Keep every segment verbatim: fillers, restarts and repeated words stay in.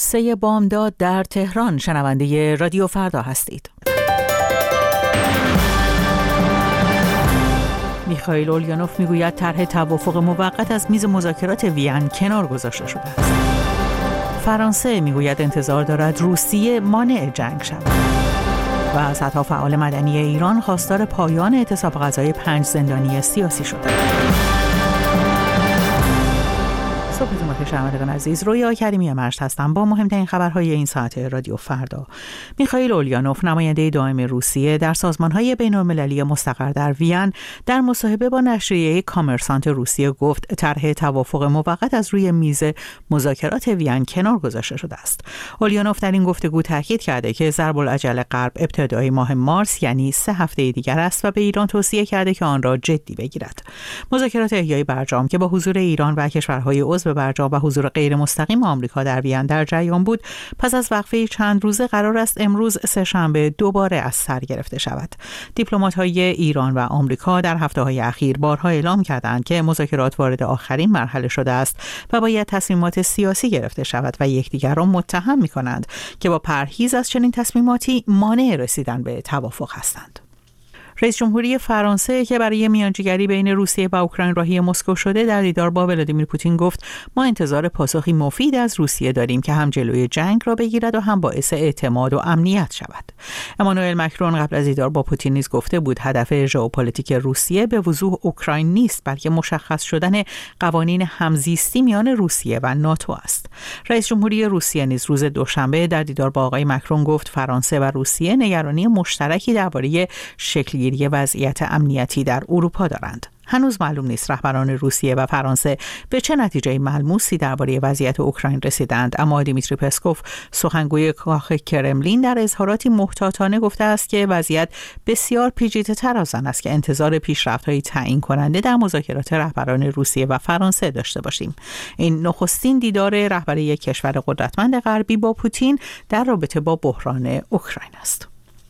سه بامداد در تهران. شنونده رادیو فردا هستید. میخائیل اولیانوف میگوید طرح توافق موقت از میز مذاکرات وین کنار گذاشته شده است. فرانسه میگوید انتظار دارد روسیه مانع جنگ شود. و صدها فعال مدنی ایران خواستار پایان اعتصاب غذای پنج زندانی سیاسی شده. صبحتون بخیر شنوندگان عزیز، رویا کریمی مشت هستم با مهمترین خبرهای این ساعت رادیو فردا. میخائیل اولیانوف نماینده دائم روسیه در سازمان‌های بین‌المللی مستقر در وین در مصاحبه با نشریه کامرسانت روسیه گفت طرح توافق موقت از روی میز مذاکرات وین کنار گذاشته شده است. اولیانوف در این گفتگو تاکید کرده که ضرب العجل غرب ابتدای ماه مارس یعنی سه هفته دیگر است و به ایران توصیه کرده که آن را جدی بگیرد. مذاکرات احیای برجام که با حضور ایران و کشورهای عضو برجام و حضور غیر مستقیم آمریکا در وین در جریان بود، پس از وقفه چند روزه قرار است امروز سه‌شنبه دوباره از سر گرفته شود. دیپلمات‌های ایران و آمریکا در هفته‌های اخیر بارها اعلام کردند که مذاکرات وارد آخرین مرحله شده است و باید تصمیمات سیاسی گرفته شود و یکدیگر را متهم می‌کنند که با پرهیز از چنین تصمیماتی مانع رسیدن به توافق هستند. رئیس جمهوری فرانسه که برای میانجیگری بین روسیه و اوکراین راهی مسکو شده در دیدار با ولادیمیر پوتین گفت ما انتظار پاسخی مفید از روسیه داریم که هم جلوی جنگ را بگیرد و هم باعث اعتماد و امنیت شود. امانوئل مکرون قبل از دیدار با پوتین نیز گفته بود هدف ژئوپلیتیک روسیه به وضوح اوکراین نیست بلکه مشخص شدن قوانین همزیستی میان روسیه و ناتو است. رئیس جمهوری روسیه نیز روز دوشنبه در دیدار با آقای مکرون گفت فرانسه و روسیه نگرانی مشترکی درباره شکل وضعیت امنیتی در اروپا دارند. هنوز معلوم نیست رهبران روسیه و فرانسه به چه نتیجه ملموسی درباره وضعیت اوکراین رسیدند، اما دیمیتری پسکوف سخنگوی کاخ کرملین در اظهاراتی محتاطانه گفته است که وضعیت بسیار پیچیده‌تر از آن است که انتظار پیشرفت‌های تعیین کننده در مذاکرات رهبران روسیه و فرانسه داشته باشیم. این نخستین دیدار رهبر یک کشور قدرتمند غربی با پوتین در رابطه با بحران اوکراین است.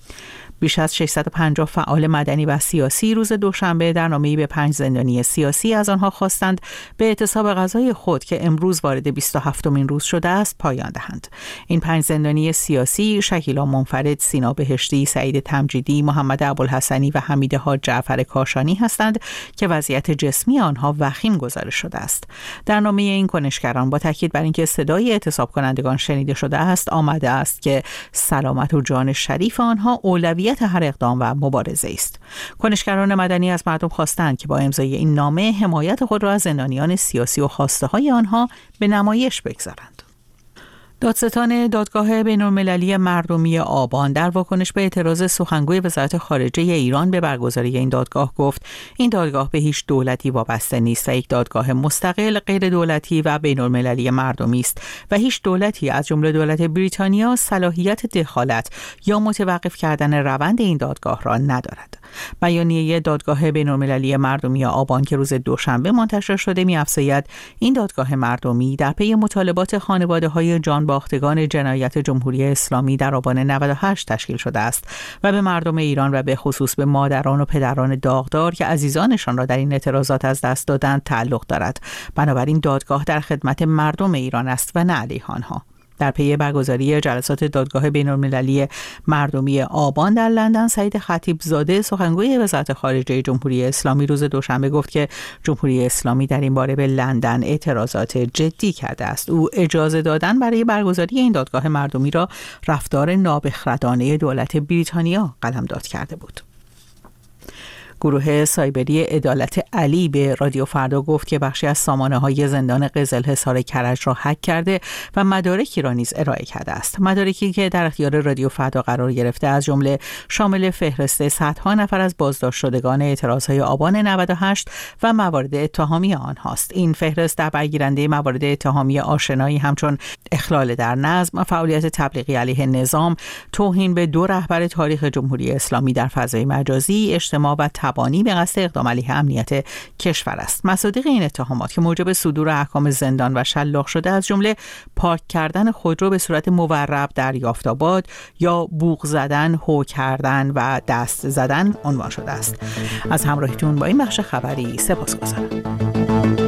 بیش از ششصد و پنجاه فعال مدنی و سیاسی روز دوشنبه در نامه‌ای به پنج زندانی سیاسی از آنها خواستند به اعتصاب غذای خود که امروز وارد بیست و هفتمین روز شده است پایان دهند. این پنج زندانی سیاسی شکیلا منفرد، سینا بهشتی، سعید تمجیدی، محمد ابوالحسنی و حمید حاج جعفر کاشانی هستند که وضعیت جسمی آنها وخیم گزارش شده است. در نامه این کنشگران با تاکید بر اینکه صدای اعتصاب کنندگان شنیده شده است آمده است که سلامت و جان شریف آنها اولویت هر اقدام و مبارزه است. کنشگران مدنی از مردم خواستند که با امضای این نامه حمایت خود را از زندانیان سیاسی و خواسته های آنها به نمایش بگذارند. دادستان دادگاه بین‌المللی مردمی آبان در واکنش به اعتراض سخنگوی وزارت خارجه ایران به برگزاری این دادگاه گفت این دادگاه به هیچ دولتی وابسته نیست و یک دادگاه مستقل، غیر دولتی و بین‌المللی مردمی است و هیچ دولتی از جمله دولت بریتانیا صلاحیت دخالت یا متوقف کردن روند این دادگاه را ندارد. بیانیه دادگاه بین‌المللی مردمی آبان که روز دوشنبه منتشر شده می‌افزاید این دادگاه مردمی در پی مطالبات خانواده‌های جان باختگان جنایت جمهوری اسلامی در آبان نود و هشت تشکیل شده است و به مردم ایران و به خصوص به مادران و پدران داغدار که عزیزانشان را در این اعتراضات از دست دادند تعلق دارد. بنابراین دادگاه در خدمت مردم ایران است و نه علیه آنها. در پی برگزاری جلسات دادگاه بین‌المللی مردمی آبان در لندن، سعید خطیبزاده سخنگوی وزارت خارجه جمهوری اسلامی روز دوشنبه گفت که جمهوری اسلامی در این باره به لندن اعتراضات جدی کرده است. او اجازه دادن برای برگزاری این دادگاه مردمی را رفتار نابخردانه دولت بریتانیا قلمداد کرده بود. گروه سایبری عدالت علی به رادیو فردا گفت که بخشی از سامانه‌های زندان قزلحصار کرج را هک کرده و مدارکی را نیز ارائه کرده است. مدارکی که در اختیار رادیو فردا قرار گرفته از جمله شامل فهرست صدها نفر از بازداشت شدگان اعتراضهای آبان نود و هشت و موارد اتهامی آنهاست. این فهرست در برگیرنده موارد اتهامی آشنایی همچون اخلال در نظم، فعالیت تبلیغی علیه نظام، توهین به دو رهبر تاریخ جمهوری اسلامی در فضای مجازی، اجتماع و تبانی به قصد اقدام علیه امنیت کشور است. مصادیق این اتهامات که موجب صدور احکام زندان و شلاق شده از جمله پارک کردن خودرو به صورت مورب در یافت‌آباد یا بوق زدن، هو کردن و دست زدن عنوان شده است. از همراهیتون با این بخش خبری سپاسگزارم.